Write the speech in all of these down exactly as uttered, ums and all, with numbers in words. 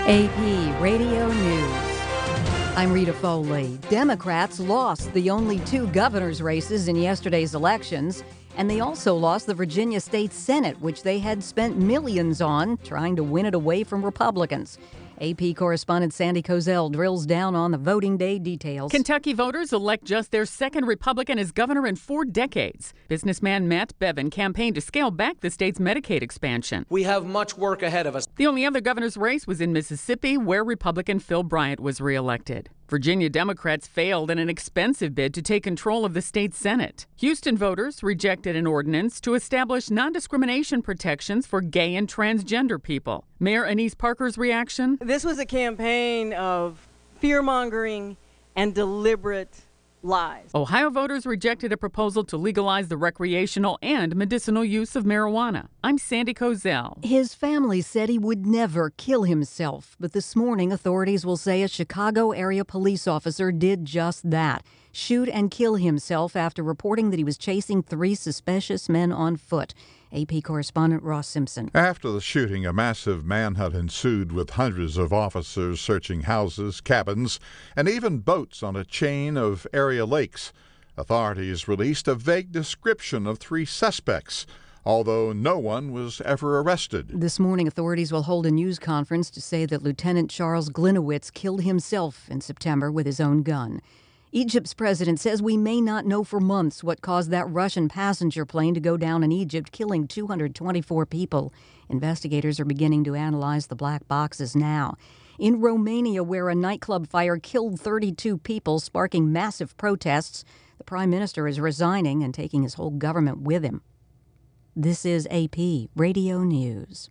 A P Radio News. I'm Rita Foley. Democrats lost the only two governor's races in yesterday's elections, and they also lost the Virginia State Senate, which they had spent millions on trying to win it away from Republicans. A P correspondent Sandy Kozel drills down on the voting day details. Kentucky voters elect just their second Republican as governor in four decades. Businessman Matt Bevin campaigned to scale back the state's Medicaid expansion. We have much work ahead of us. The only other governor's race was in Mississippi, where Republican Phil Bryant was reelected. Virginia Democrats failed in an expensive bid to take control of the state Senate. Houston voters rejected an ordinance to establish non-discrimination protections for gay and transgender people. Mayor Annise Parker's reaction? This was a campaign of fear-mongering and deliberate lies. Ohio voters rejected a proposal to legalize the recreational and medicinal use of marijuana. I'm Sandy Kozel. His family said he would never kill himself, but this morning authorities will say a Chicago area police officer did just that. Shoot and kill himself after reporting that he was chasing three suspicious men on foot. A P correspondent Ross Simpson. After the shooting, a massive manhunt ensued with hundreds of officers searching houses, cabins, and even boats on a chain of area lakes. Authorities released a vague description of three suspects, although no one was ever arrested. This morning, authorities will hold a news conference to say that Lieutenant Charles Glinowitz killed himself in September with his own gun. Egypt's president says we may not know for months what caused that Russian passenger plane to go down in Egypt, killing two hundred twenty-four people. Investigators are beginning to analyze the black boxes now. In Romania, where a nightclub fire killed thirty-two people, sparking massive protests, the prime minister is resigning and taking his whole government with him. This is A P Radio News.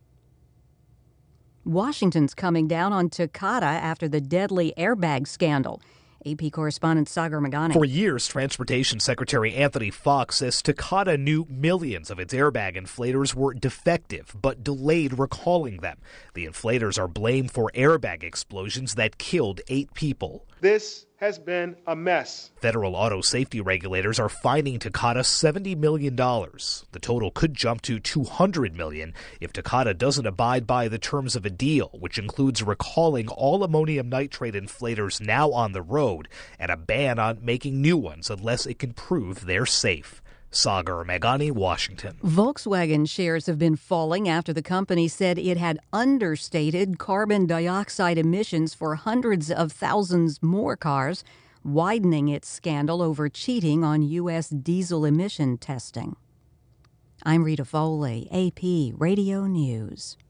Washington's coming down on Takata after the deadly airbag scandal. A P correspondent Sagar Meghani. For years, Transportation Secretary Anthony Foxx says Takata knew millions of its airbag inflators were defective, but delayed recalling them. The inflators are blamed for airbag explosions that killed eight people. This has been a mess. Federal auto safety regulators are fining Takata seventy million dollars. The total could jump to two hundred million dollars if Takata doesn't abide by the terms of a deal, which includes recalling all ammonium nitrate inflators now on the road and a ban on making new ones unless it can prove they're safe. Sagar Meghani, Washington. Volkswagen shares have been falling after the company said it had understated carbon dioxide emissions for hundreds of thousands more cars, widening its scandal over cheating on U S diesel emission testing. I'm Rita Foley, A P Radio News.